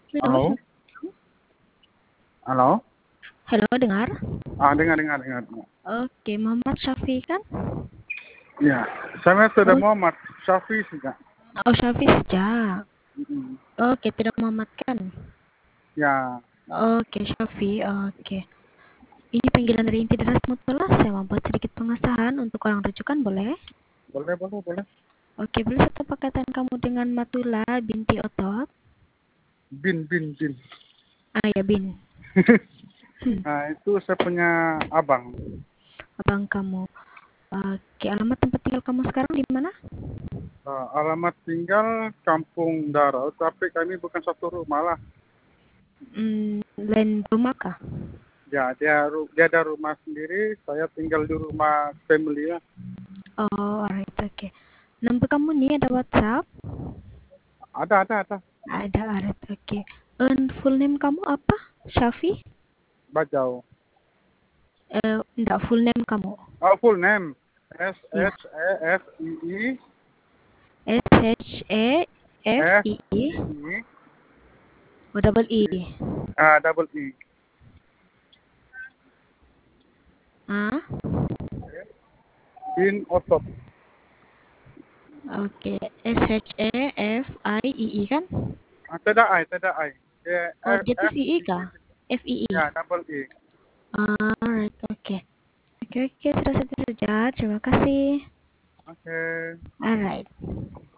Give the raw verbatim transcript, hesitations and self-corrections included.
Halo, Halo, Syaf- halo. halo, dengar? Ah, dengar, dengar, dengar. dengar. Oke, Muhammad Syafi kan? Ya, saya sudah Oh, Muhammad Syafi sudah. oh Syafi sejak. Mm-mm. Oke, tidak Muhammad kan? Ya, Oke, Syafi. Oke. Ini panggilan dari inti deras mutulah. Saya membuat sedikit pengesahan untuk orang rujukan, boleh? boleh, boleh, boleh. Oke, boleh satu pakatan kamu dengan Matula binti Otot? Bin, bin, bin. Ah ya, bin. Hmm, Nah, itu saya punya abang. abang kamu. Oke, alamat tempat tinggal kamu sekarang di mana? Ah, alamat tinggal Kampung Darau, tapi kami bukan satu rumah lah. Hmm, lain rumah kah? Ya, dia ru- dia ada rumah sendiri, saya tinggal di rumah family ya. Oh, alright, oke. Nomor kamu nih ada WhatsApp? Ada, ada, ada. Ada, alright, oke. And full name kamu apa? Syafi? Bajau. Eh, enggak, full name kamu. Oh, full name. S Ya. H E F I I S H E F F I I I I O double E. ah double E. Ah, Bin Otot. oke. S H E F I I I kan? Ah, tidak I, tidak I. Dia Oh, F dia tuh F V I I I. kah? F I I. Ya, double E. Alright, oke. Oke, oke, sudah sampai saja. Terima kasih. Oke. Alright.